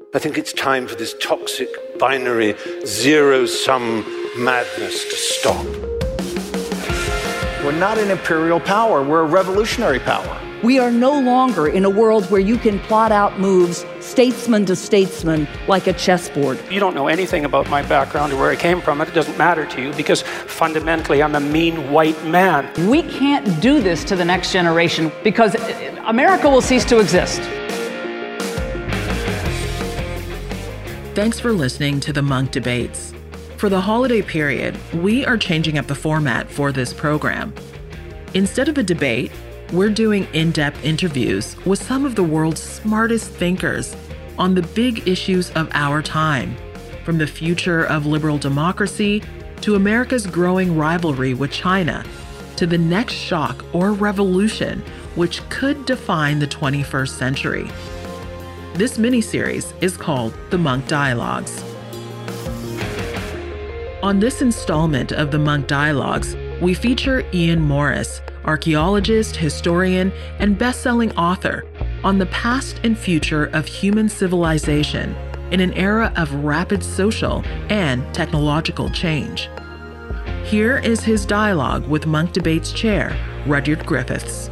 I think it's time for this toxic, binary, zero-sum madness to stop. We're not an imperial power. We're a revolutionary power. We are no longer in a world where you can plot out moves statesman to statesman like a chessboard. You don't know anything about my background or where I came from. It doesn't matter to you because fundamentally I'm a mean white man. We can't do this to the next generation because America will cease to exist. Thanks for listening to the Munk Debates. For the holiday period, we are changing up the format for this program. Instead of a debate, we're doing in-depth interviews with some of the world's smartest thinkers on the big issues of our time, from the future of liberal democracy to America's growing rivalry with China, to the next shock or revolution which could define the 21st century. This mini-series is called The Munk Dialogues. On this installment of the Munk Dialogues, we feature Ian Morris, archaeologist, historian, and best-selling author, on the past and future of human civilization in an era of rapid social and technological change. Here is his dialogue with Munk Debates chair, Rudyard Griffiths.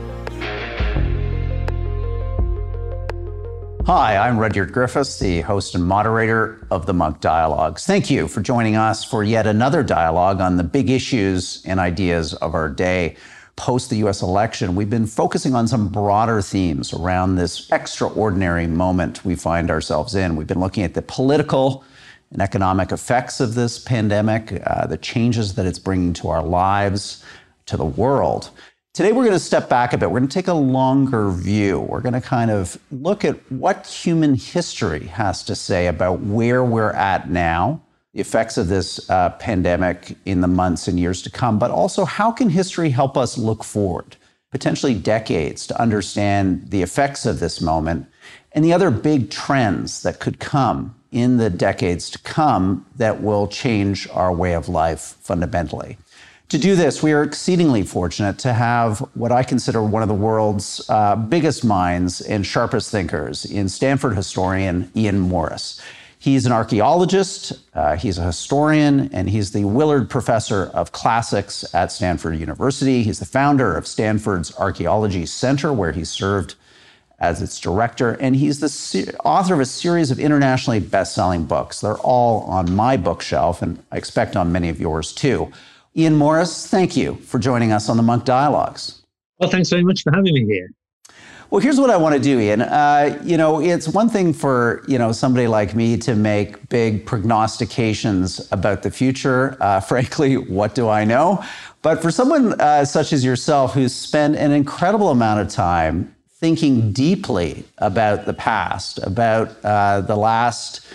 Hi, I'm Rudyard Griffiths, the host and moderator of the Munk Dialogues. Thank you for joining us for yet another dialogue on the big issues and ideas of our day. Post the U.S. election, we've been focusing on some broader themes around this extraordinary moment we find ourselves in. We've been looking at the political and economic effects of this pandemic, the changes that it's bringing to our lives, to the world. Today, we're going to step back a bit. We're going to take a longer view. We're going to kind of look at what human history has to say about where we're at now, the effects of this pandemic in the months and years to come, but also how can history help us look forward, potentially decades, to understand the effects of this moment and the other big trends that could come in the decades to come that will change our way of life fundamentally. To do this, we are exceedingly fortunate to have what I consider one of the world's biggest minds and sharpest thinkers in Stanford historian Ian Morris. He's an archaeologist, he's a historian, and he's the Willard Professor of Classics at Stanford University. He's the founder of Stanford's Archaeology Center, where he served as its director, and he's the author of a series of internationally best-selling books. They're all on my bookshelf, and I expect on many of yours too. Ian Morris, thank you for joining us on the Munk Dialogues. Well, thanks very much for having me here. Well, here's what I want to do, Ian. It's one thing for, somebody like me to make big prognostications about the future. Frankly, what do I know? But for someone such as yourself who's spent an incredible amount of time thinking deeply about the past, about the last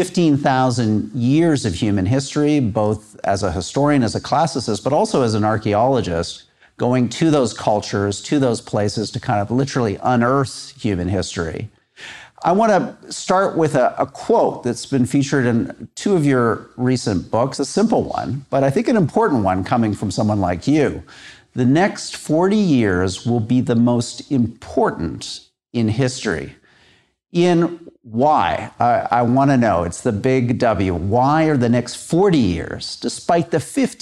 15,000 years of human history, both as a historian, as a classicist, but also as an archaeologist, going to those cultures, to those places to kind of literally unearth human history. I want to start with a quote that's been featured in two of your recent books, a simple one, but I think an important one coming from someone like you. The next 40 years will be the most important in history. Ian, why? I want to know. It's the big W. Why are the next 40 years, despite the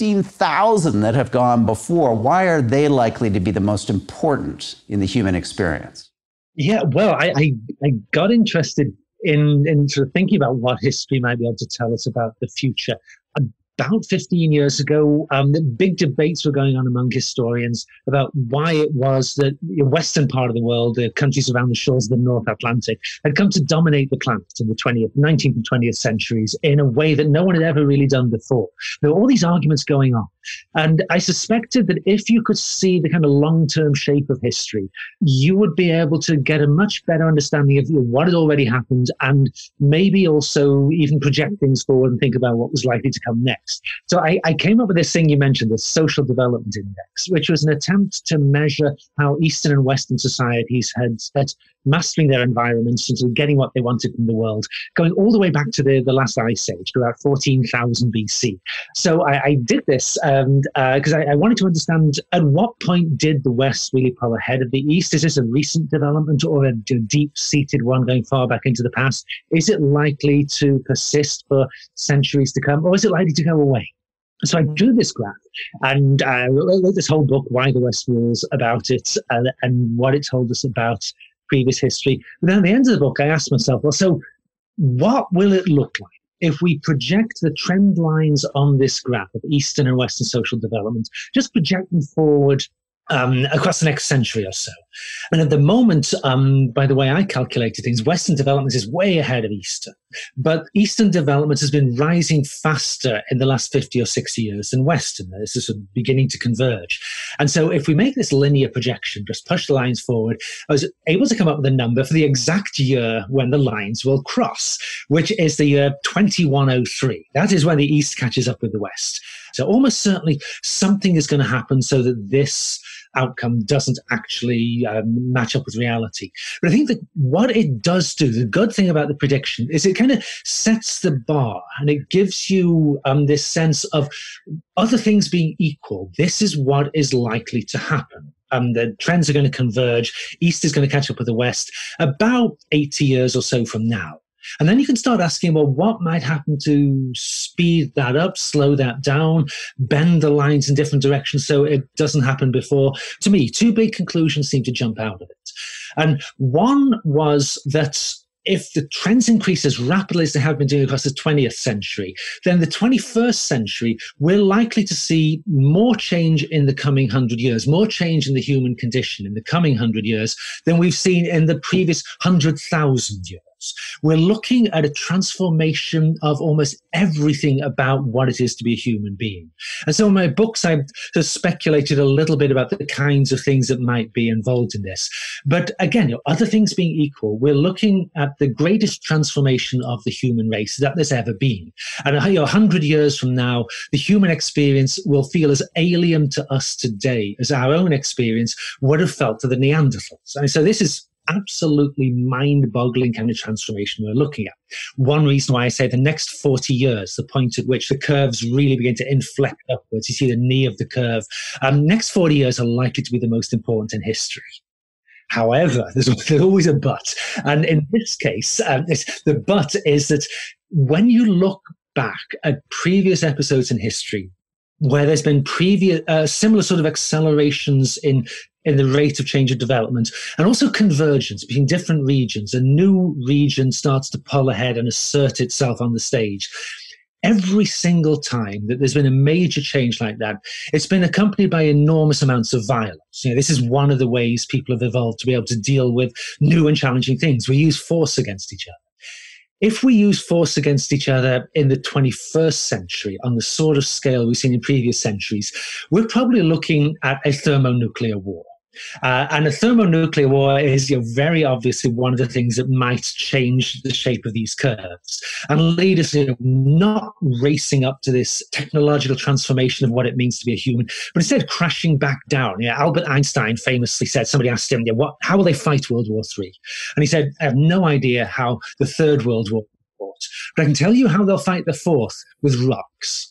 15,000 that have gone before, why are they likely to be the most important in the human experience? Yeah, well, I got interested in sort of thinking about what history might be able to tell us about the future. About 15 years ago, the big debates were going on among historians about why it was that the western part of the world, the countries around the shores of the North Atlantic, had come to dominate the planet in the 19th and 20th centuries in a way that no one had ever really done before. There were all these arguments going on. And I suspected that if you could see the kind of long-term shape of history, you would be able to get a much better understanding of what had already happened and maybe also even project things forward and think about what was likely to come next. So I came up with this thing you mentioned, the Social Development Index, which was an attempt to measure how Eastern and Western societies had mastering their environments and sort of getting what they wanted from the world, going all the way back to the last ice age, to about 14,000 BC. So I did this because I wanted to understand, at what point did the West really pull ahead of the East? Is this a recent development or a deep-seated one going far back into the past? Is it likely to persist for centuries to come, or is it likely to go away? So I drew this graph and wrote this whole book, Why the West Rules, about it and what it told us about previous history. But then at the end of the book, I asked myself, well, so what will it look like if we project the trend lines on this graph of Eastern and Western social development, just project them forward across the next century or so? And at the moment, by the way I calculated things, Western development is way ahead of Eastern. But Eastern development has been rising faster in the last 50 or 60 years than Western. This is sort of beginning to converge. And so if we make this linear projection, just push the lines forward, I was able to come up with a number for the exact year when the lines will cross, which is the year 2103. That is when the East catches up with the West. So almost certainly something is going to happen so that this outcome doesn't actually match up with reality. But I think that what it does do, the good thing about the prediction, is it kind of sets the bar and it gives you this sense of other things being equal. This is what is likely to happen. The trends are going to converge. East is going to catch up with the West about 80 years or so from now. And then you can start asking, well, what might happen to speed that up, slow that down, bend the lines in different directions so it doesn't happen before? To me, two big conclusions seem to jump out of it. And one was that if the trends increase as rapidly as they have been doing across the 20th century, then the 21st century, we're likely to see more change in the coming 100 years, more change in the human condition in the coming 100 years than we've seen in the previous 100,000 years. We're looking at a transformation of almost everything about what it is to be a human being. And so in my books, I've just speculated a little bit about the kinds of things that might be involved in this. But again, other things being equal, we're looking at the greatest transformation of the human race that there's ever been. And 100 years from now, the human experience will feel as alien to us today as our own experience would have felt to the Neanderthals. And so this is absolutely mind-boggling kind of transformation we're looking at. One reason why I say the next 40 years, the point at which the curves really begin to inflect upwards, you see the knee of the curve, next 40 years are likely to be the most important in history. However, there's always a but. And in this case, the but is that when you look back at previous episodes in history, where there's been previous similar sort of accelerations in the rate of change of development, and also convergence between different regions. A new region starts to pull ahead and assert itself on the stage. Every single time that there's been a major change like that, it's been accompanied by enormous amounts of violence. This is one of the ways people have evolved to be able to deal with new and challenging things. We use force against each other. If we use force against each other in the 21st century on the sort of scale we've seen in previous centuries, we're probably looking at a thermonuclear war. And a thermonuclear war is very obviously one of the things that might change the shape of these curves and lead us not racing up to this technological transformation of what it means to be a human, but instead crashing back down. Albert Einstein famously said, somebody asked him, how will they fight World War III? And he said, I have no idea how the Third World War fought, but I can tell you how they'll fight the fourth, with rocks.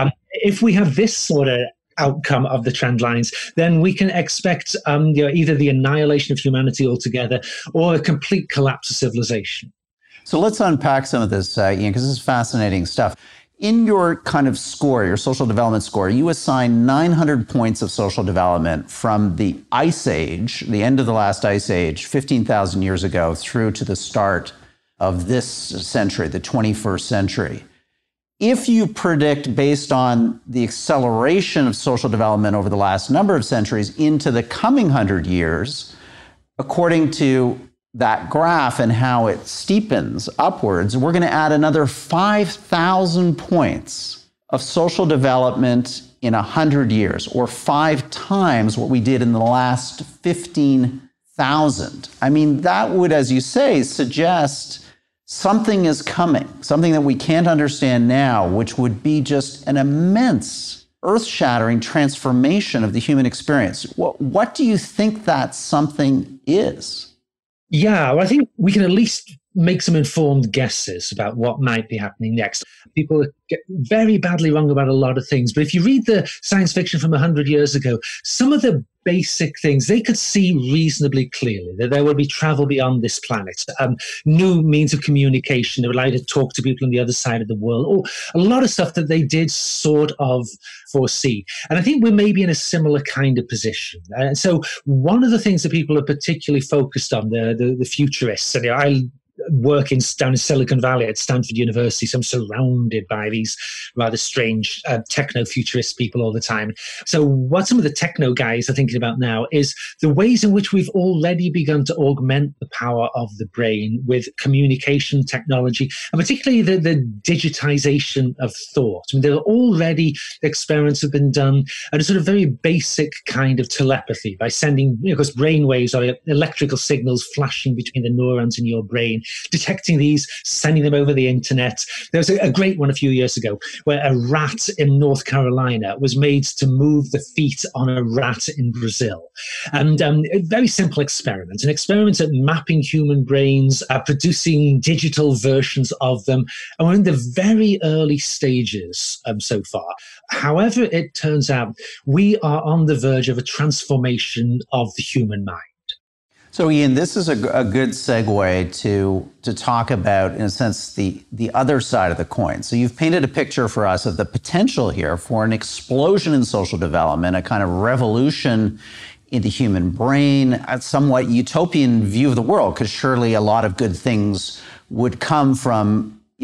If we have this sort of outcome of the trend lines, then we can expect either the annihilation of humanity altogether or a complete collapse of civilization. So let's unpack some of this, Ian, because this is fascinating stuff. In your kind of score, your social development score, you assign 900 points of social development from the Ice Age, the end of the last Ice Age, 15,000 years ago, through to the start of this century, the 21st century. If you predict, based on the acceleration of social development over the last number of centuries into the coming 100 years, according to that graph and how it steepens upwards, we're going to add another 5,000 points of social development in 100 years, or 5 times what we did in the last 15,000. I mean, that would, as you say, suggest something is coming, something that we can't understand now, which would be just an immense, earth-shattering transformation of the human experience. What do you think that something is? Yeah, well, I think we can at least make some informed guesses about what might be happening next. People get very badly wrong about a lot of things, but if you read the science fiction from 100 years ago, some of the basic things they could see reasonably clearly, that there will be travel beyond this planet, new means of communication that would allow you to talk to people on the other side of the world, or a lot of stuff that they did sort of foresee. And I think we're maybe in a similar kind of position. And so one of the things that people are particularly focused on, the futurists, and I work down in Silicon Valley at Stanford University, so I'm surrounded by these rather strange techno-futurist people all the time. So what some of the techno guys are thinking about now is the ways in which we've already begun to augment the power of the brain with communication technology, and particularly the digitization of thought. I mean, there are already experiments have been done at a sort of very basic kind of telepathy by sending, because brain waves are electrical signals flashing between the neurons in your brain, detecting these, sending them over the internet. There was a great one a few years ago where a rat in North Carolina was made to move the feet on a rat in Brazil. And a very simple experiment, an experiment at mapping human brains, producing digital versions of them. And we're in the very early stages so far. However it turns out, we are on the verge of a transformation of the human mind. So, Ian, this is a good segue to talk about, in a sense, the other side of the coin. So you've painted a picture for us of the potential here for an explosion in social development, a kind of revolution in the human brain, a somewhat utopian view of the world, because surely a lot of good things would come from, a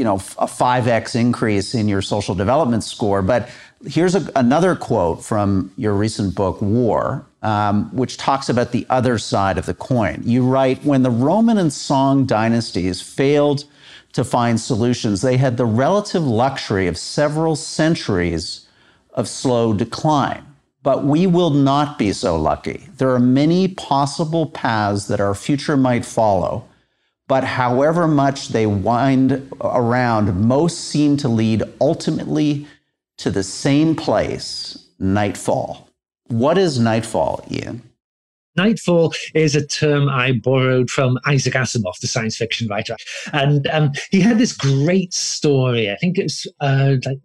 5x increase in your social development score. But here's another quote from your recent book, War, which talks about the other side of the coin. You write, when the Roman and Song dynasties failed to find solutions, they had the relative luxury of several centuries of slow decline. But we will not be so lucky. There are many possible paths that our future might follow, but however much they wind around, most seem to lead ultimately to the same place, nightfall. What is nightfall, Ian? Nightfall is a term I borrowed from Isaac Asimov, the science fiction writer. And he had this great story, I think it's like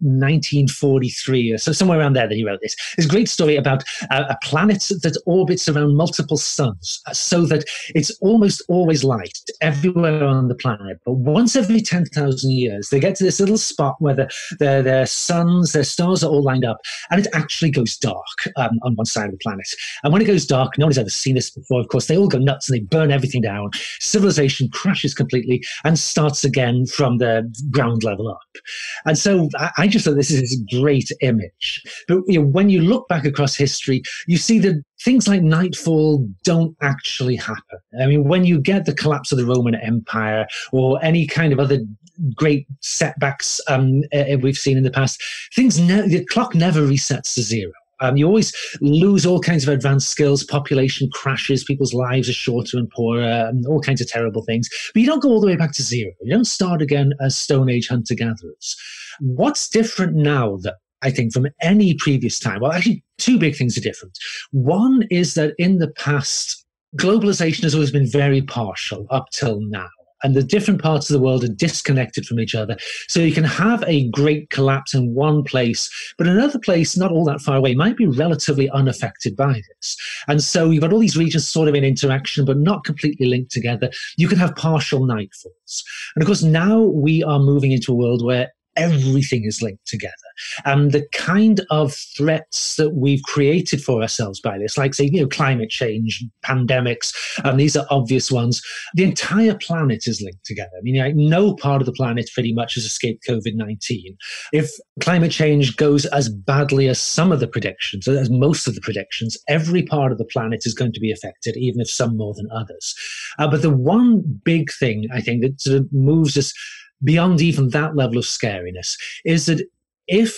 1943 or so, somewhere around there that he wrote this. This great story about a planet that orbits around multiple suns so that it's almost always light everywhere on the planet. But once every 10,000 years, they get to this little spot where their suns, their stars are all lined up, and it actually goes dark on one side of the planet. And when it goes dark, no one's ever seen this before, of course, they all go nuts and they burn everything down. Civilization crashes completely and starts again from the ground level up. And so I just thought this is a great image. But when you look back across history, you see that things like nightfall don't actually happen. I mean, when you get the collapse of the Roman Empire or any kind of other great setbacks we've seen in the past, the clock never resets to zero. You always lose all kinds of advanced skills, population crashes, people's lives are shorter and poorer, all kinds of terrible things. But you don't go all the way back to zero. You don't start again as Stone Age hunter-gatherers. What's different now, that I think, from any previous time? Well, actually, two big things are different. One is that in the past, globalization has always been very partial up till now. And the different parts of the world are disconnected from each other. So you can have a great collapse in one place, but another place not all that far away might be relatively unaffected by this. And so you've got all these regions sort of in interaction, but not completely linked together. You can have partial nightfalls. And of course, now we are moving into a world where everything is linked together. And the kind of threats that we've created for ourselves by this, like, say, climate change, pandemics, these are obvious ones. The entire planet is linked together. I mean, no part of the planet pretty much has escaped COVID-19. If climate change goes as badly as some of the predictions, as most of the predictions, every part of the planet is going to be affected, even if some more than others. But the one big thing, I think, that sort of moves us beyond even that level of scariness is that if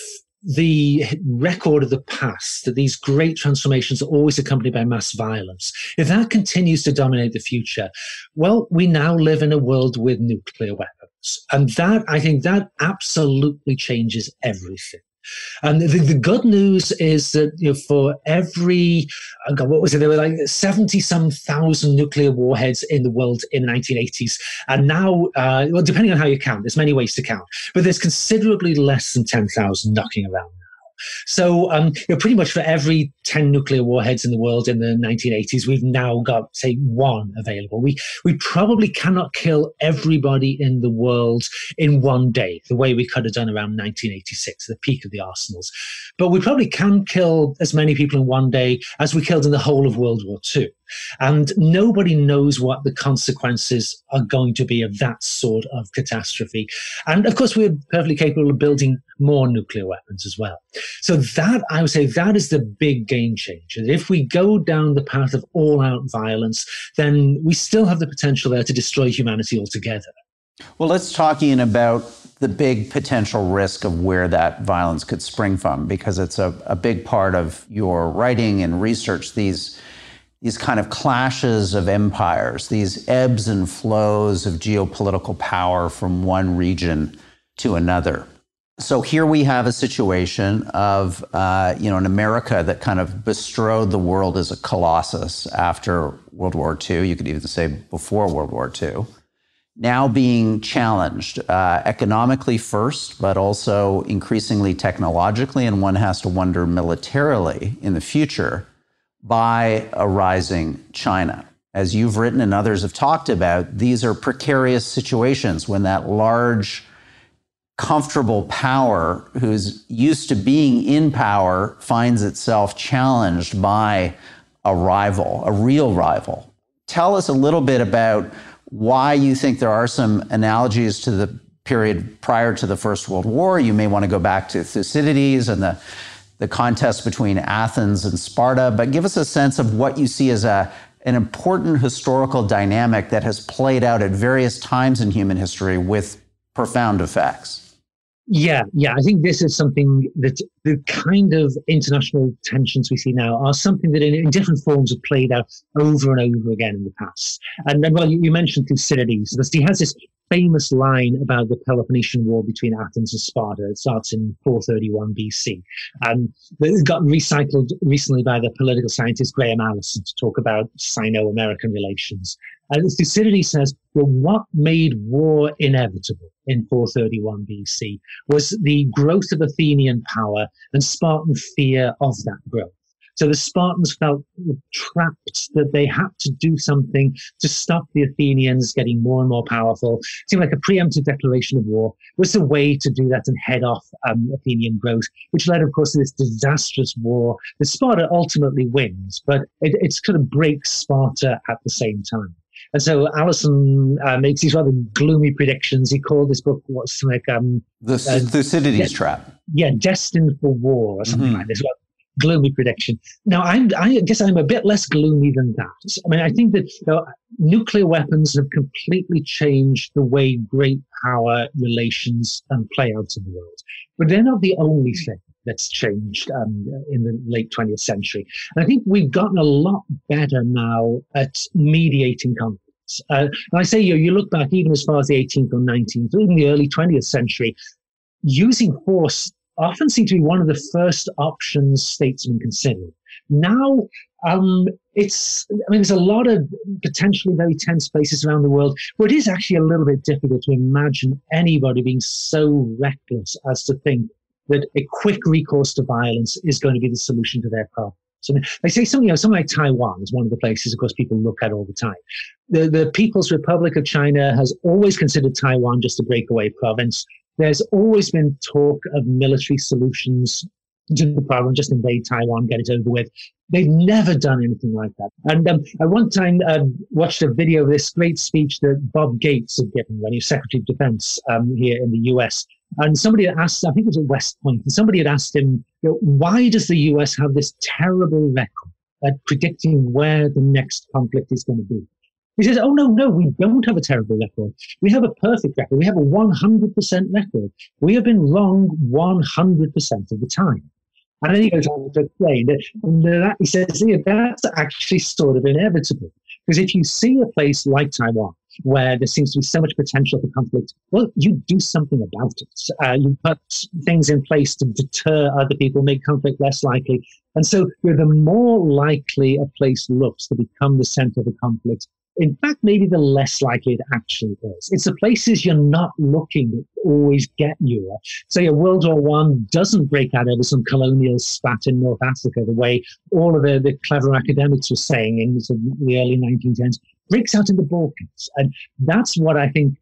the record of the past, that these great transformations are always accompanied by mass violence, if that continues to dominate the future, well, we now live in a world with nuclear weapons. And that, I think, that absolutely changes everything. And the good news is that for every, what was it? There were like 70-some thousand nuclear warheads in the world in the 1980s. And now, well, depending on how you count, there's many ways to count, but there's considerably less than 10,000 knocking around. So pretty much for every 10 nuclear warheads in the world in the 1980s, we've now got, say, one available. We probably cannot kill everybody in the world in one day, the way we could have done around 1986, the peak of the arsenals. But we probably can kill as many people in one day as we killed in the whole of World War II. And nobody knows what the consequences are going to be of that sort of catastrophe. And of course, we're perfectly capable of building more nuclear weapons as well. So that, I would say, that is the big game changer. If we go down the path of all-out violence, then we still have the potential there to destroy humanity altogether. Well, let's talk, Ian, about the big potential risk of where that violence could spring from, because it's a big part of your writing and research, these kind of clashes of empires, these ebbs and flows of geopolitical power from one region to another. So here we have a situation of, an America that kind of bestrode the world as a colossus after World War II. You could even say before World War II. Now being challenged economically first, but also increasingly technologically, and one has to wonder militarily in the future, by a rising China. As you've written and others have talked about, these are precarious situations when that large, comfortable power who's used to being in power finds itself challenged by a rival, a real rival. Tell us a little bit about why you think there are some analogies to the period prior to the First World War. You may want to go back to Thucydides and the contest between Athens and Sparta, but give us a sense of what you see as an important historical dynamic that has played out at various times in human history with profound effects. Yeah. I think this is something that the kind of international tensions we see now are something that in different forms have played out over and over again in the past. And then, well, you mentioned Thucydides, because he has this famous line about the Peloponnesian War between Athens and Sparta. It starts in 431 BC. And it got recycled recently by the political scientist Graham Allison to talk about Sino-American relations. And Thucydides says, well, what made war inevitable in 431 BC was the growth of Athenian power and Spartan fear of that growth. So the Spartans felt trapped, that they had to do something to stop the Athenians getting more and more powerful. It seemed like a preemptive declaration of war was the way to do that and head off Athenian growth, which led, of course, to this disastrous war that Sparta ultimately wins, but it kind of breaks Sparta at the same time. And so Allison makes these rather gloomy predictions. He called this book what's like the Thucydides trap. Yeah, Destined for War or something like this. Well, gloomy prediction. Now, I guess I'm a bit less gloomy than that. I mean, I think that nuclear weapons have completely changed the way great power relations play out in the world. But they're not the only thing that's changed in the late 20th century. And I think we've gotten a lot better now at mediating conflicts. And I say, you look back even as far as the 18th or 19th, or even the early 20th century, using force often seemed to be one of the first options statesmen considered. Now, there's a lot of potentially very tense places around the world where it is actually a little bit difficult to imagine anybody being so reckless as to think that a quick recourse to violence is going to be the solution to their problem. So they say something like Taiwan is one of the places, of course, people look at all the time. The People's Republic of China has always considered Taiwan just a breakaway province. There's always been talk of military solutions to the problem, just invade Taiwan, get it over with. They've never done anything like that. And at one time, I watched a video of this great speech that Bob Gates had given when he was Secretary of Defense here in the US. And somebody had asked, I think it was at West Point, and somebody had asked him, why does the US have this terrible record at predicting where the next conflict is going to be? He says, oh, no, we don't have a terrible record. We have a perfect record. We have a 100% record. We have been wrong 100% of the time. And then he goes on to explain that, he says, that's actually sort of inevitable. Because if you see a place like Taiwan, where there seems to be so much potential for conflict, well, you do something about it. You put things in place to deter other people, make conflict less likely. And so the more likely a place looks to become the center of a conflict, in fact, maybe the less likely it actually is. It's the places you're not looking that always get you. So World War I doesn't break out over some colonial spat in North Africa, the way all of the clever academics were saying in the early 1910s. Breaks out in the Balkans. And that's what I think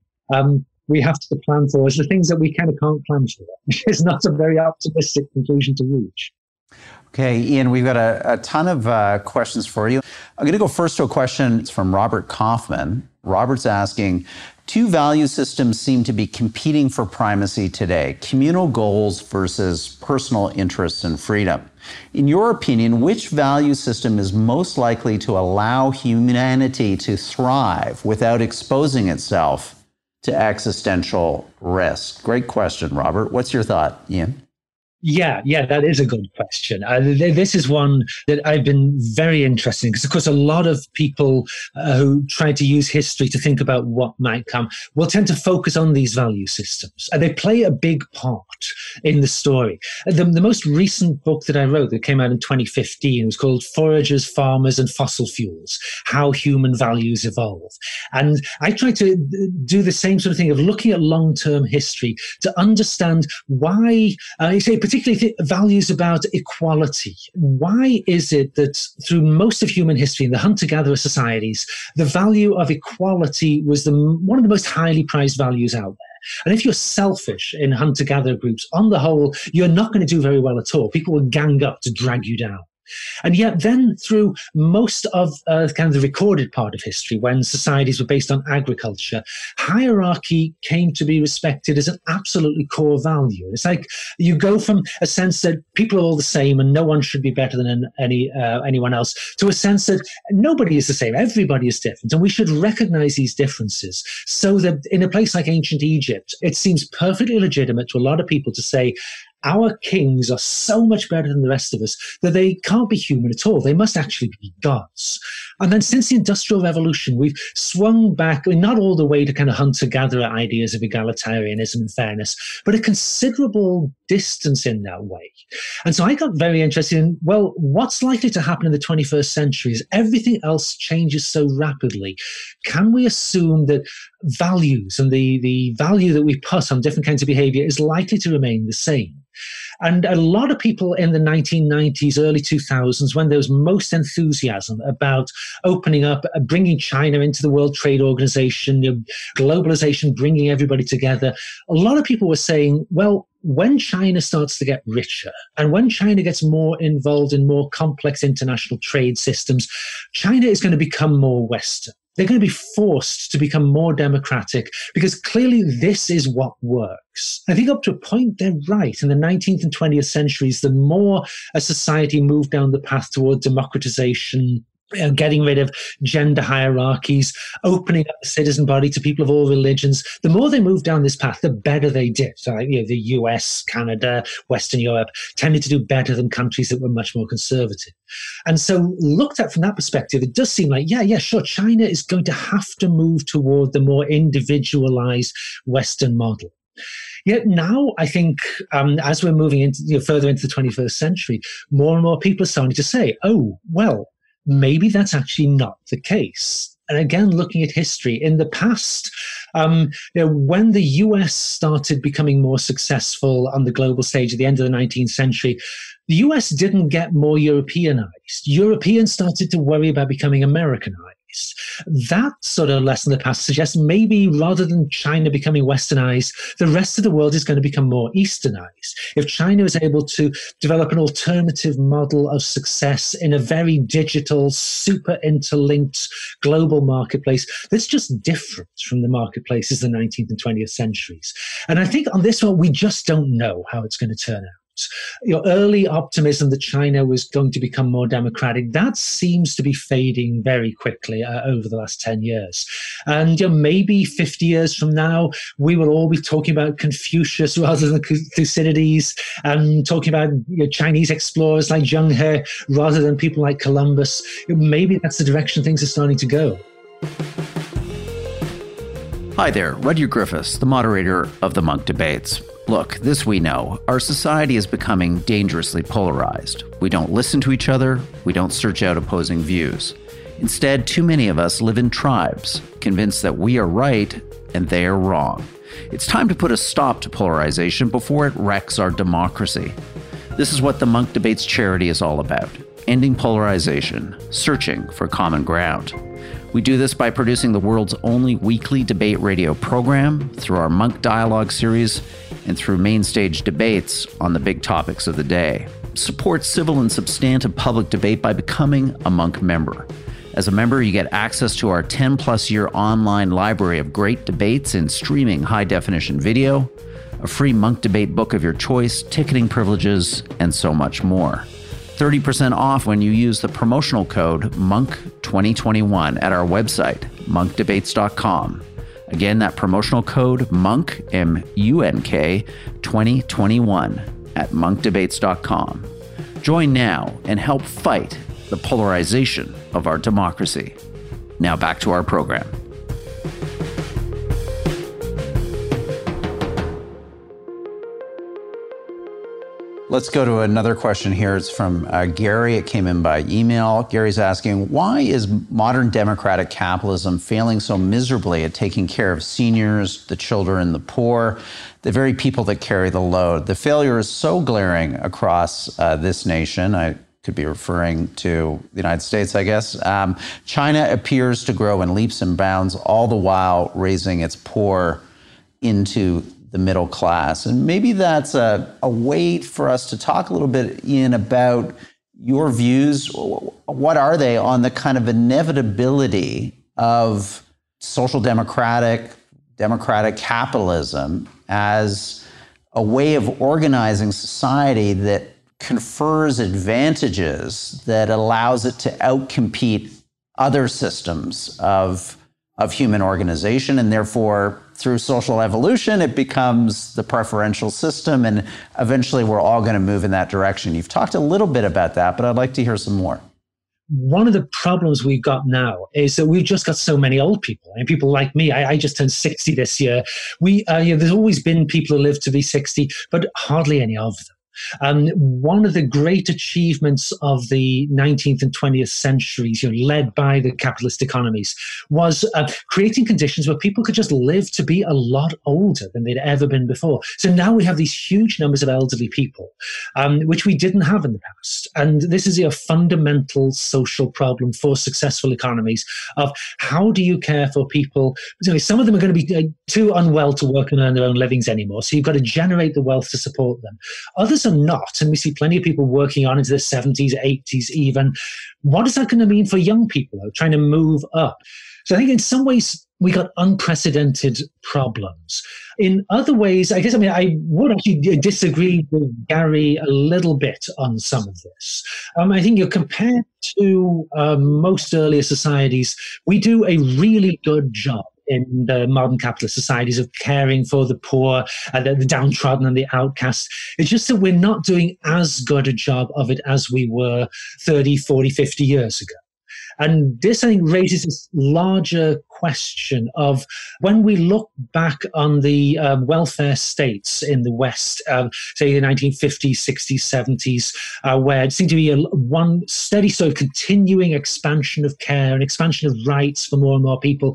we have to plan for, is the things that we kind of can't plan for. It's not a very optimistic conclusion to reach. Okay, Ian, we've got a ton of questions for you. I'm going to go first to a question. It's from Robert Kaufman. Robert's asking, 2 value systems seem to be competing for primacy today: communal goals versus personal interests and freedom. In your opinion, which value system is most likely to allow humanity to thrive without exposing itself to existential risk? Great question, Robert. What's your thought, Ian? Yeah, that is a good question. This is one that I've been very interested in because, of course, a lot of people who try to use history to think about what might come will tend to focus on these value systems. And they play a big part in the story. The most recent book that I wrote that came out in 2015 was called Foragers, Farmers and Fossil Fuels: How Human Values Evolve. And I try to do the same sort of thing of looking at long-term history to understand why, particularly values about equality. Why is it that through most of human history in the hunter-gatherer societies, the value of equality was one of the most highly prized values out there? And if you're selfish in hunter-gatherer groups, on the whole, you're not going to do very well at all. People will gang up to drag you down. And yet then through most of kind of the recorded part of history, when societies were based on agriculture, hierarchy came to be respected as an absolutely core value. It's like you go from a sense that people are all the same and no one should be better than anyone else, to a sense that nobody is the same, everybody is different, and we should recognize these differences, so that in a place like ancient Egypt, it seems perfectly legitimate to a lot of people to say, our kings are so much better than the rest of us that they can't be human at all. They must actually be gods. And then since the Industrial Revolution, we've swung back, not all the way to kind of hunter-gatherer ideas of egalitarianism and fairness, but a considerable distance in that way. And so I got very interested in, well, what's likely to happen in the 21st century as everything else changes so rapidly? Can we assume that values and the value that we put on different kinds of behavior is likely to remain the same? And a lot of people in the 1990s, early 2000s, when there was most enthusiasm about opening up, bringing China into the World Trade Organization, globalization, bringing everybody together, a lot of people were saying, well, when China starts to get richer and when China gets more involved in more complex international trade systems, China is going to become more Western. They're going to be forced to become more democratic because clearly this is what works. I think up to a point, they're right. In the 19th and 20th centuries, the more a society moved down the path toward democratization, getting rid of gender hierarchies, opening up the citizen body to people of all religions, the more they moved down this path, the better they did. So, the US, Canada, Western Europe tended to do better than countries that were much more conservative. And so looked at from that perspective, it does seem like, yeah, sure, China is going to have to move toward the more individualized Western model. Yet now, I think, as we're moving into further into the 21st century, more and more people are starting to say, oh, well, maybe that's actually not the case. And again, looking at history, in the past, when the US started becoming more successful on the global stage at the end of the 19th century, the US didn't get more Europeanized. Europeans started to worry about becoming Americanized. That sort of lesson in the past suggests maybe rather than China becoming westernized, the rest of the world is going to become more easternized. If China is able to develop an alternative model of success in a very digital, super interlinked global marketplace that's just different from the marketplaces of the 19th and 20th centuries. And I think on this one, we just don't know how it's going to turn out. Early optimism that China was going to become more democratic, that seems to be fading very quickly over the last 10 years. And maybe 50 years from now, we will all be talking about Confucius rather than Thucydides, and talking about Chinese explorers like Zheng He rather than people like Columbus. Maybe that's the direction things are starting to go. Hi there, Rudyard Griffiths, the moderator of the Munk Debates. Look, this we know. Our society is becoming dangerously polarized. We don't listen to each other. We don't search out opposing views. Instead, too many of us live in tribes, convinced that we are right and they are wrong. It's time to put a stop to polarization before it wrecks our democracy. This is what the Munk Debates charity is all about: ending polarization, searching for common ground. We do this by producing the world's only weekly debate radio program, through our Munk Dialogue series, and through main stage debates on the big topics of the day. Support civil and substantive public debate by becoming a Munk member. As a member, you get access to our 10-plus year online library of great debates in streaming high-definition video, a free Munk Debate book of your choice, ticketing privileges, and so much more. 30% off when you use the promotional code MONK2021 at our website, monkdebates.com. Again, that promotional code MONK, M-U-N-K, 2021 at monkdebates.com. Join now and help fight the polarization of our democracy. Now back to our program. Let's go to another question here. It's from Gary. It came in by email. Gary's asking, why is modern democratic capitalism failing so miserably at taking care of seniors, the children, the poor, the very people that carry the load? The failure is so glaring across this nation. I could be referring to the United States, I guess. China appears to grow in leaps and bounds, all the while raising its poor into the middle class. And maybe that's a way for us to talk a little bit, Ian, about your views. What are they on the kind of inevitability of social democratic capitalism as a way of organizing society that confers advantages, that allows it to outcompete other systems of human organization, and therefore through social evolution, it becomes the preferential system, and eventually we're all going to move in that direction. You've talked a little bit about that, but I'd like to hear some more. One of the problems we've got now is that we've just got so many old people, and people like me. I just turned 60 this year. There's always been people who live to be 60, but hardly any of them. One of the great achievements of the 19th and 20th centuries, led by the capitalist economies, was creating conditions where people could just live to be a lot older than they'd ever been before. So now we have these huge numbers of elderly people, which we didn't have in the past. And this is a fundamental social problem for successful economies of how do you care for people? Some of them are going to be too unwell to work and earn their own livings anymore. So you've got to generate the wealth to support them. Others are not, and we see plenty of people working on into their 70s, 80s even. What is that going to mean for young people trying to move up? So I think in some ways we got unprecedented problems. In other ways, I would actually disagree with Gary a little bit on some of this. I think compared to most earlier societies, we do a really good job in the modern capitalist societies of caring for the poor, the downtrodden and the outcast. It's just that we're not doing as good a job of it as we were 30, 40, 50 years ago. And this, I think, raises this larger question of when we look back on the welfare states in the West, say the 1950s, 60s, 70s, where it seemed to be one steady sort of continuing expansion of care and expansion of rights for more and more people.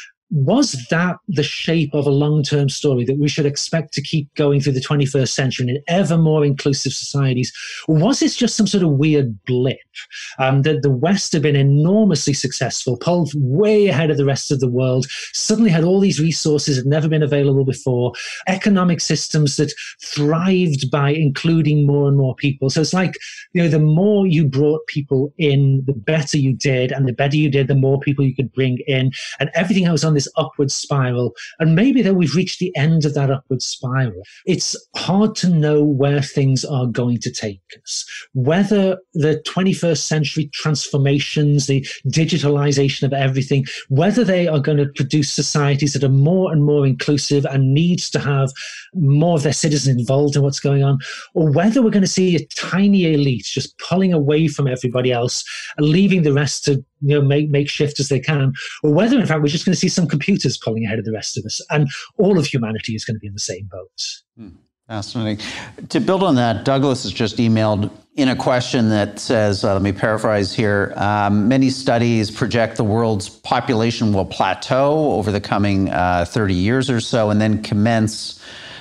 Was that the shape of a long-term story that we should expect to keep going through the 21st century in ever more inclusive societies? Or was this just some sort of weird blip that the West had been enormously successful, pulled way ahead of the rest of the world, suddenly had all these resources that had never been available before, economic systems that thrived by including more and more people? So it's like, the more you brought people in, the better you did, and the better you did, the more people you could bring in, and everything else on this upward spiral. And maybe that we've reached the end of that upward spiral. It's hard to know where things are going to take us, whether the 21st century transformations, the digitalization of everything, whether they are going to produce societies that are more and more inclusive and needs to have more of their citizens involved in what's going on, or whether we're going to see a tiny elite just pulling away from everybody else and leaving the rest to make shift as they can, or whether in fact we're just going to see some computers pulling ahead of the rest of us, and all of humanity is going to be in the same boat. Fascinating. To build on that, Douglas has just emailed in a question that says, let me paraphrase here, many studies project the world's population will plateau over the coming 30 years or so and then commence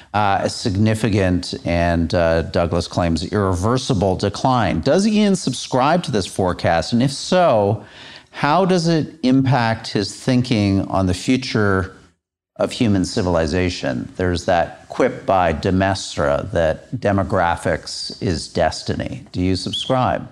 a significant and Douglas claims irreversible decline. Does Ian subscribe to this forecast? And if so, how does it impact his thinking on the future of human civilization? There's that quip by de Maistre that demographics is destiny. Do you subscribe?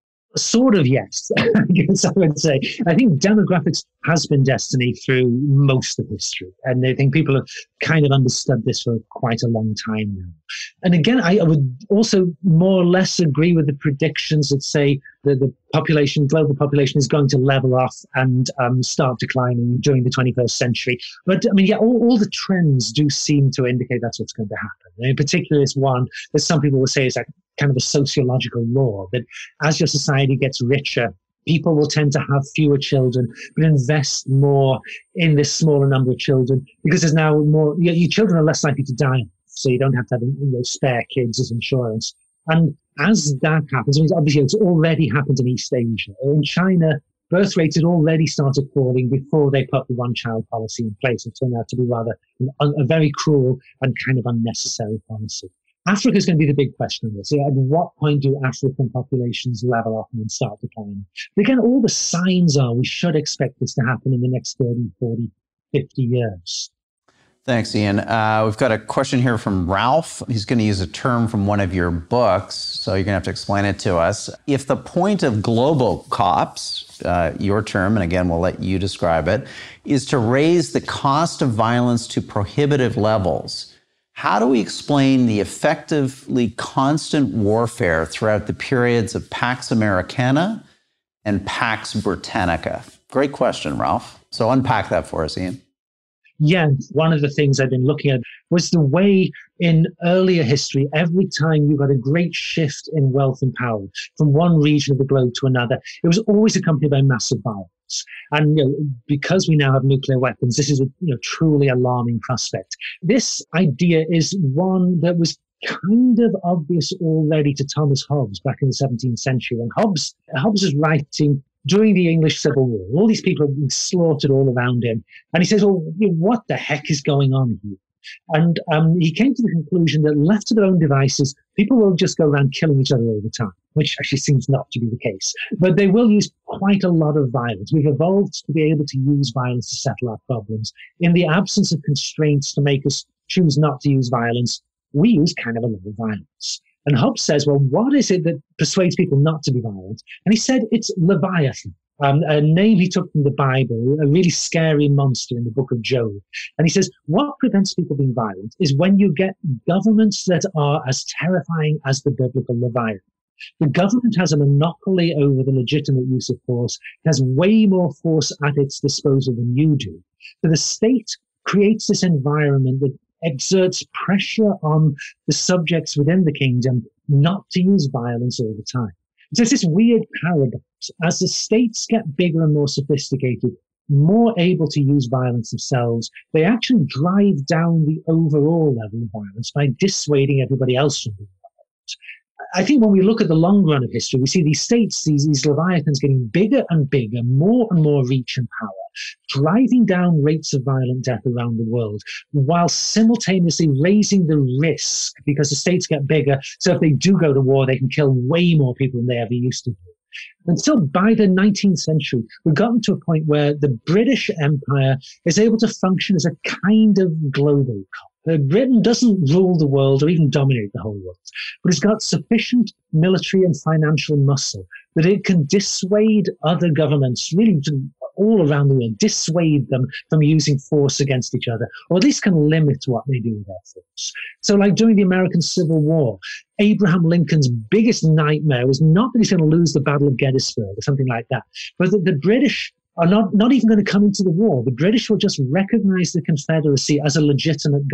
Sort of, yes. I guess I would say. I think demographics has been destiny through most of history. And I think people have kind of understood this for quite a long time now. And again, I would also more or less agree with the predictions that say that the global population is going to level off and start declining during the 21st century. But I mean, yeah, all the trends do seem to indicate that's what's going to happen. And in particular, this one that some people will say is like kind of a sociological law that as your society gets richer, people will tend to have fewer children, but invest more in this smaller number of children because there's now more, your children are less likely to die. So you don't have to have spare kids as insurance. And as that happens, I mean, obviously it's already happened in East Asia. In China, birth rates had already started falling before they put the one-child policy in place. It turned out to be rather a very cruel and kind of unnecessary policy. Africa is going to be the big question on this. At what point do African populations level off and then start declining? But again, all the signs are we should expect this to happen in the next 30, 40, 50 years. Thanks, Ian. We've got a question here from Ralph. He's going to use a term from one of your books, so you're going to have to explain it to us. If the point of global COPs, your term, and again, we'll let you describe it, is to raise the cost of violence to prohibitive levels, how do we explain the effectively constant warfare throughout the periods of Pax Americana and Pax Britannica? Great question, Ralph. So unpack that for us, Ian. Yeah, one of the things I've been looking at was the way in earlier history, every time you got a great shift in wealth and power from one region of the globe to another, it was always accompanied by massive violence. And because we now have nuclear weapons, this is a truly alarming prospect. This idea is one that was kind of obvious already to Thomas Hobbes back in the 17th century. When Hobbes was writing during the English Civil War, all these people have been slaughtered all around him. And he says, well, what the heck is going on here? And he came to the conclusion that left to their own devices, people will just go around killing each other all the time, which actually seems not to be the case. But they will use quite a lot of violence. We've evolved to be able to use violence to settle our problems. In the absence of constraints to make us choose not to use violence, we use kind of a lot of violence. And Hobbes says, well, what is it that persuades people not to be violent? And he said it's Leviathan, a name he took from the Bible, a really scary monster in the book of Job. And he says, what prevents people being violent is when you get governments that are as terrifying as the biblical Leviathan. The government has a monopoly over the legitimate use of force, has way more force at its disposal than you do. So the state creates this environment that exerts pressure on the subjects within the kingdom not to use violence all the time. So it's this weird paradox. As the states get bigger and more sophisticated, more able to use violence themselves, they actually drive down the overall level of violence by dissuading everybody else from being violent. I think when we look at the long run of history, we see these states, these leviathans getting bigger and bigger, more and more reach and power, driving down rates of violent death around the world, while simultaneously raising the risk because the states get bigger. So if they do go to war, they can kill way more people than they ever used to do. And so by the 19th century, we've gotten to a point where the British Empire is able to function as a kind of global cop. Britain doesn't rule the world or even dominate the whole world, but it's got sufficient military and financial muscle that it can dissuade other governments, really all around the world, dissuade them from using force against each other, or at least can limit what they do with their force. So like during the American Civil War, Abraham Lincoln's biggest nightmare was not that he's going to lose the Battle of Gettysburg or something like that, but that the British are not even going to come into the war. The British will just recognize the Confederacy as a legitimate government.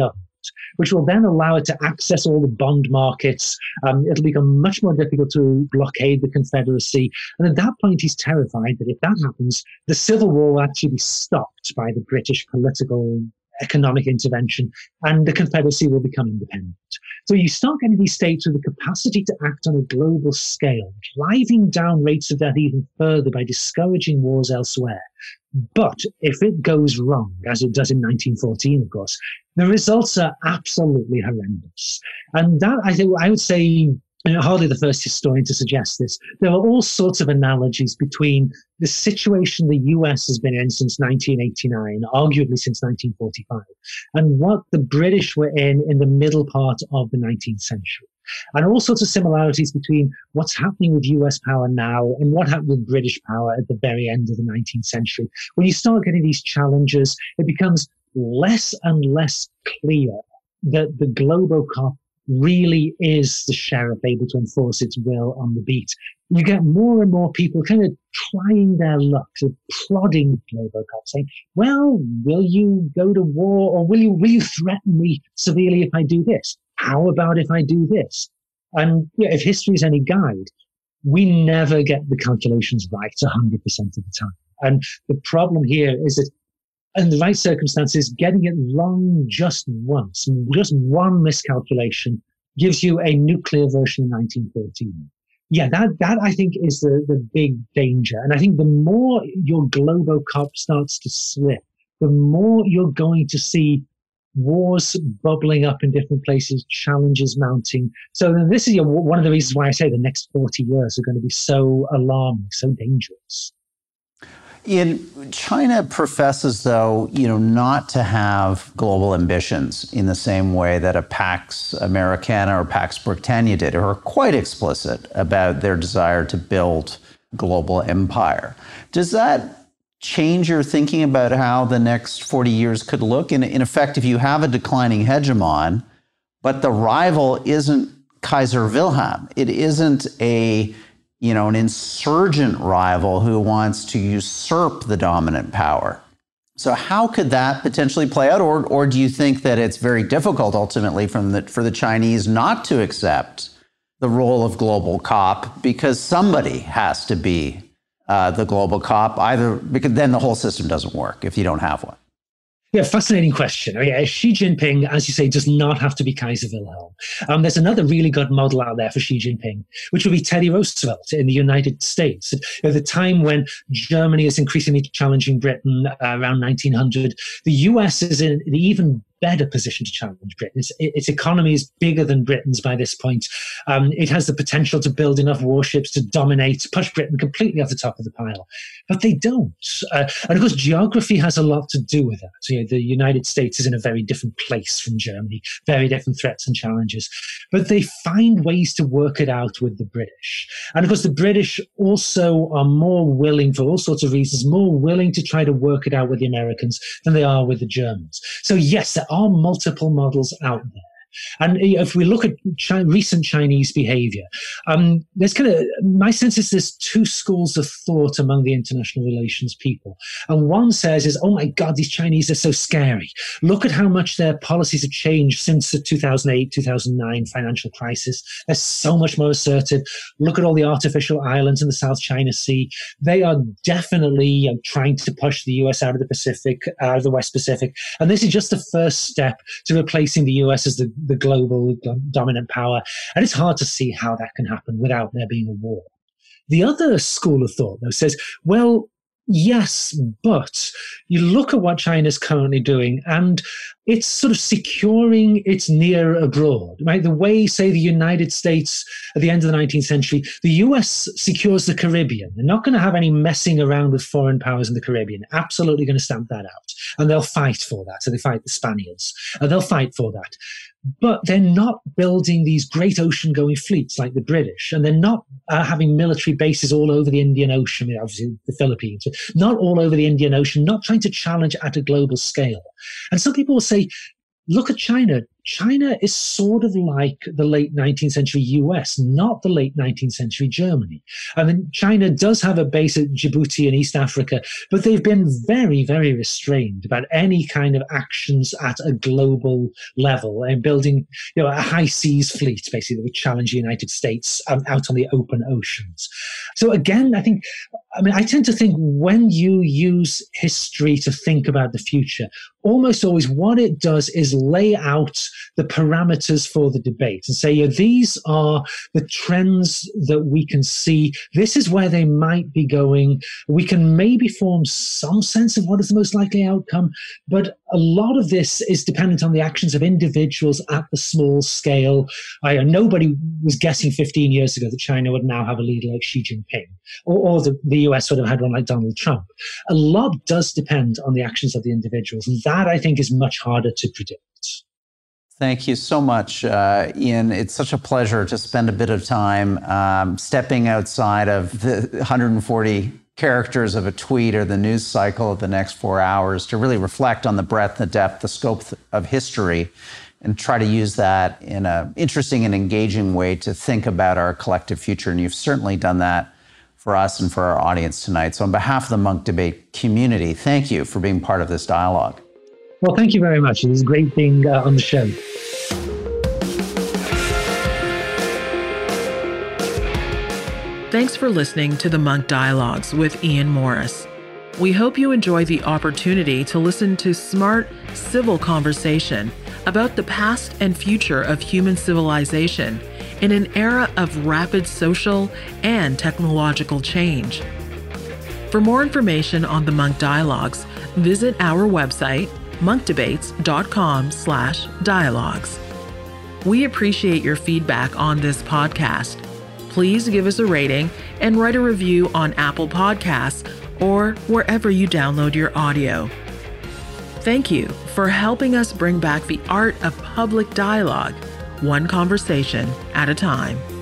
which will then allow it to access all the bond markets. It'll become much more difficult to blockade the Confederacy. And at that point, he's terrified that if that happens, the Civil War will actually be stopped by the British political economic intervention, and the Confederacy will become independent. So you start getting these states with the capacity to act on a global scale, driving down rates of death even further by discouraging wars elsewhere. But if it goes wrong, as it does in 1914, of course, the results are absolutely horrendous. And that, I would say, hardly the first historian to suggest this. There are all sorts of analogies between the situation the US has been in since 1989, arguably since 1945, and what the British were in the middle part of the 19th century. And all sorts of similarities between what's happening with US power now and what happened with British power at the very end of the 19th century. When you start getting these challenges, it becomes less and less clear that the Globocop really is the sheriff able to enforce its will on the beat. You get more and more people kind of trying their luck, sort of prodding Globocop, saying, well, will you go to war, or will you threaten me severely if I do this? How about if I do this? And if history is any guide, we never get the calculations right 100% of the time. And the problem here is that in the right circumstances, getting it wrong just once, just one miscalculation, gives you a nuclear version of 1914. Yeah, that I think is the big danger. And I think the more your Globocop starts to slip, the more you're going to see wars bubbling up in different places, challenges mounting. So this is one of the reasons why I say the next 40 years are going to be so alarming, so dangerous. China professes, though, not to have global ambitions in the same way that a Pax Americana or Pax Britannia did, or are quite explicit about their desire to build global empire. Does that change your thinking about how the next 40 years could look? In effect, if you have a declining hegemon, but the rival isn't Kaiser Wilhelm, it isn't an insurgent rival who wants to usurp the dominant power. So how could that potentially play out? Or do you think that it's very difficult ultimately for the Chinese not to accept the role of global cop, because somebody has to be the global cop, either because then the whole system doesn't work if you don't have one? Yeah, fascinating question. Xi Jinping, as you say, does not have to be Kaiser Wilhelm. There's another really good model out there for Xi Jinping, which would be Teddy Roosevelt in the United States. At the time when Germany is increasingly challenging Britain around 1900, the US is in an even better position to challenge Britain. Its economy is bigger than Britain's by this point. It has the potential to build enough warships to dominate, push Britain completely off the top of the pile. But they don't. And of course, geography has a lot to do with that. So, the United States is in a very different place from Germany, very different threats and challenges. But they find ways to work it out with the British. And of course, the British also are more willing, for all sorts of reasons, more willing to try to work it out with the Americans than they are with the Germans. So yes, there are multiple models out there. And if we look at recent Chinese behavior, there's my sense is there's two schools of thought among the international relations people. And one says oh my God, these Chinese are so scary. Look at how much their policies have changed since the 2008, 2009 financial crisis. They're so much more assertive. Look at all the artificial islands in the South China Sea. They are definitely trying to push the US out of the Pacific, out of the West Pacific. And this is just the first step to replacing the US as the global dominant power. And it's hard to see how that can happen without there being a war. The other school of thought, though, says, well, yes, but you look at what China's currently doing and it's sort of securing its near abroad, right? The way, say, the United States at the end of the 19th century, the US secures the Caribbean. They're not going to have any messing around with foreign powers in the Caribbean. Absolutely going to stamp that out. And they'll fight for that. So they fight the Spaniards. And they'll fight for that. But they're not building these great ocean-going fleets like the British, and they're not having military bases all over the Indian Ocean, obviously the Philippines, but not all over the Indian Ocean, not trying to challenge at a global scale. And some people will say, look at China. China is sort of like the late 19th century US, not the late 19th century Germany. I mean, China does have a base at Djibouti in East Africa, but they've been very, very restrained about any kind of actions at a global level and building, a high seas fleet, basically, that would challenge the United States out on the open oceans. So again, I tend to think when you use history to think about the future, almost always what it does is lay out the parameters for the debate and say, these are the trends that we can see. This is where they might be going. We can maybe form some sense of what is the most likely outcome, but a lot of this is dependent on the actions of individuals at the small scale. Nobody was guessing 15 years ago that China would now have a leader like Xi Jinping, or the US would have had one like Donald Trump. A lot does depend on the actions of the individuals, and that, I think, is much harder to predict. Thank you so much, Ian. It's such a pleasure to spend a bit of time stepping outside of the 140 characters of a tweet or the news cycle of the next 4 hours to really reflect on the breadth, the depth, the scope of history, and try to use that in an interesting and engaging way to think about our collective future. And you've certainly done that for us and for our audience tonight. So on behalf of the Munk Debate community, thank you for being part of this dialogue. Well, thank you very much. It was great being on the show. Thanks for listening to the Munk Dialogues with Ian Morris. We hope you enjoy the opportunity to listen to smart, civil conversation about the past and future of human civilization in an era of rapid social and technological change. For more information on the Munk Dialogues, visit our website, monkdebates.com/dialogues. We appreciate your feedback on this podcast. Please give us a rating and write a review on Apple Podcasts or wherever you download your audio. Thank you for helping us bring back the art of public dialogue, one conversation at a time.